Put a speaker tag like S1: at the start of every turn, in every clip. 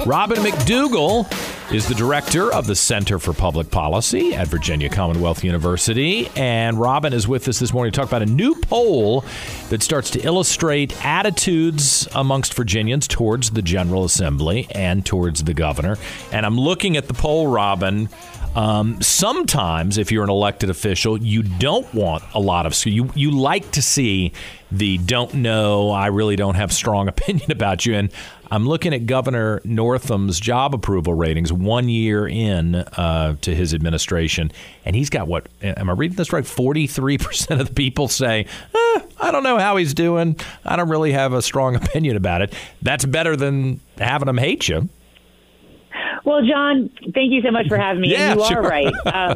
S1: Robin McDougall is the director of the Center for Public Policy at Virginia Commonwealth University. And Robin is with us this morning to talk about a new poll that starts to illustrate attitudes amongst Virginians towards the General Assembly and towards the governor. And I'm looking at the poll, Robin. Sometimes, if you're an elected official, you don't want a lot of, you like to see the don't know, I really don't have strong opinion about you. And I'm looking at Governor Northam's job approval ratings 1 year in to his administration. And he's got what, am I reading this right? 43% of the people say, I don't know how he's doing. I don't really have a strong opinion about it. That's better than having them hate you.
S2: Well, John, thank you so much for having me.
S1: Yeah,
S2: and you
S1: sure.
S2: are right.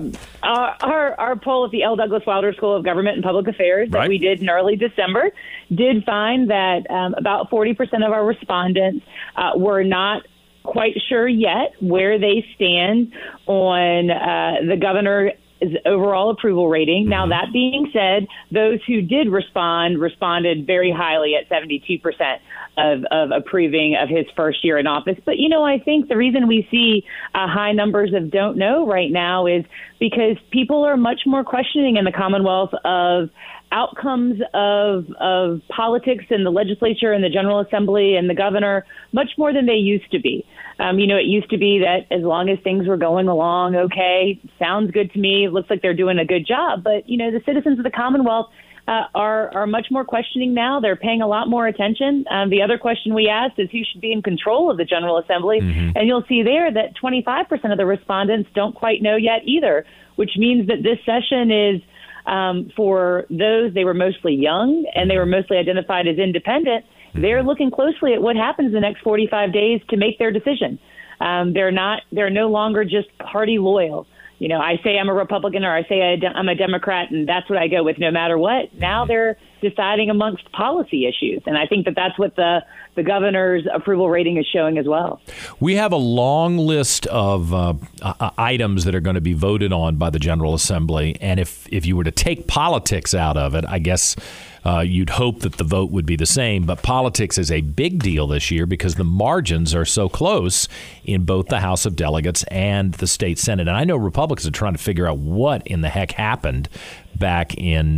S2: Our poll at the L. Douglas Wilder School of Government and Public Affairs that we did in early December did find that about 40% of our respondents were not quite sure yet where they stand on the governor's overall approval rating. Now, that being said, those who did responded very highly at 72% of approving of his first year in office. But, you know, I think the reason we see high numbers of don't know right now is because people are much more questioning in the Commonwealth of outcomes of politics in the legislature and the General Assembly and the governor much more than they used to be. It used to be that as long as things were going along, okay, sounds good to me, looks like they're doing a good job. But, you know, the citizens of the Commonwealth are much more questioning now. They're paying a lot more attention. The other question we asked is who should be in control of the General Assembly. And you'll see there that 25% of the respondents don't quite know yet either, which means that this session is for those, they were mostly young and they were mostly identified as independent. They're looking closely at what happens the next 45 days to make their decision. They're no longer just party loyal. You know, I say I'm a Republican or I say I'm a Democrat, and that's what I go with no matter what. Now they're deciding amongst policy issues. And I think that that's what the governor's approval rating is showing as well. We have a long list of items that are going to be voted on by the General Assembly. And if you were to take politics out of it, I guess you'd hope that the vote would be the same. But politics is a big deal this year because the margins are so close in both the House of Delegates and the state Senate. And I know Republicans are trying to figure out what in the heck happened back in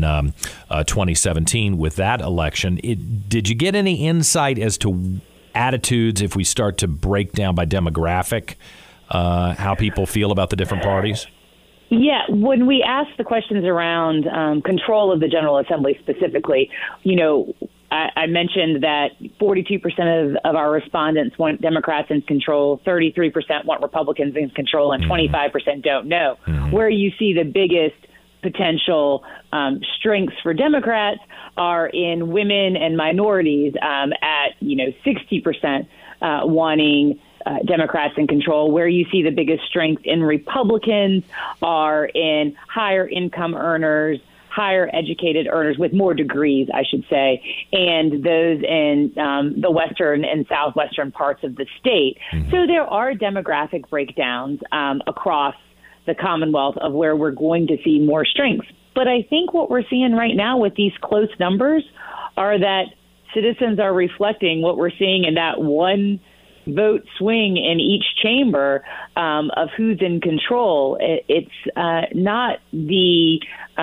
S2: 2017 with that election. Did you get any insight as to attitudes if we start to break down by demographic how people feel about the different parties? Yeah, when we ask the questions around control of the General Assembly specifically, you know, I mentioned that 42% of our respondents want Democrats in control, 33% want Republicans in control, and 25% don't know. Where you see the biggest potential strengths for Democrats are in women and minorities at, 60% wanting Democrats in control. Where you see the biggest strength in Republicans are in higher income earners, higher educated earners with more degrees, I should say, and those in the western and southwestern parts of the state. So there are demographic breakdowns across the Commonwealth of where we're going to see more strengths. But I think what we're seeing right now with these close numbers are that citizens are reflecting what we're seeing in that one vote swing in each chamber of who's in control. It's not the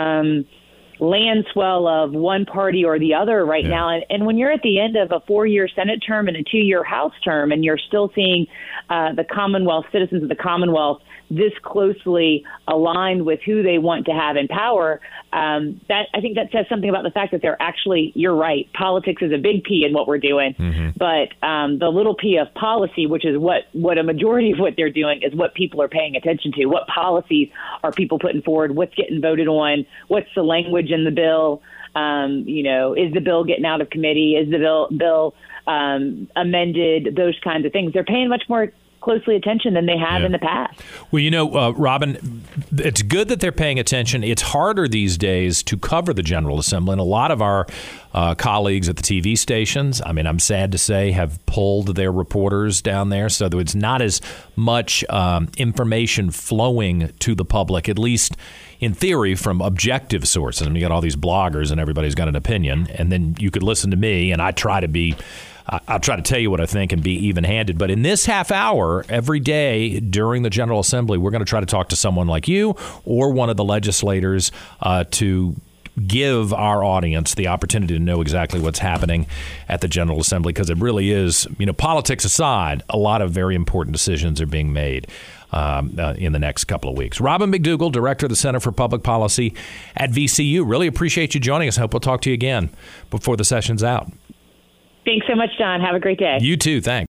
S2: land swell of one party or the other right now. And when you're at the end of a 4-year Senate term and a 2-year House term, and you're still seeing the Commonwealth, citizens of the Commonwealth, this closely aligned with who they want to have in power, that I think that says something about the fact that they're actually, you're right, politics is a big P in what we're doing, but the little P of policy, which is what a majority of what they're doing, is what people are paying attention to. What policies are people putting forward? What's getting voted on? What's the language in the bill? Is the bill getting out of committee? Is the bill amended? Those kinds of things. They're paying much more closely attention than they have in the past. Well, Robin, it's good that they're paying attention. It's harder these days to cover the General Assembly, and a lot of our colleagues at the TV stations, I mean, I'm sad to say, have pulled their reporters down there, so that it's not as much information flowing to the public, at least in theory, from objective sources. I mean, you got all these bloggers and everybody's got an opinion, and then you could listen to me, and I try to be
S1: I'll try to tell you what I think and be even-handed. But in this half hour, every day during the General Assembly, we're going to try to talk to someone like you or one of the legislators to give our audience the opportunity to know exactly what's happening at the General Assembly, because it really is, politics aside, a lot of very important decisions are being made in the next couple of weeks. Robin McDougall, Director of the Center for Public Policy at VCU. Really appreciate you joining us. I hope we'll talk to you again before the session's out.
S2: Thanks so much, John. Have a great day.
S1: You too. Thanks.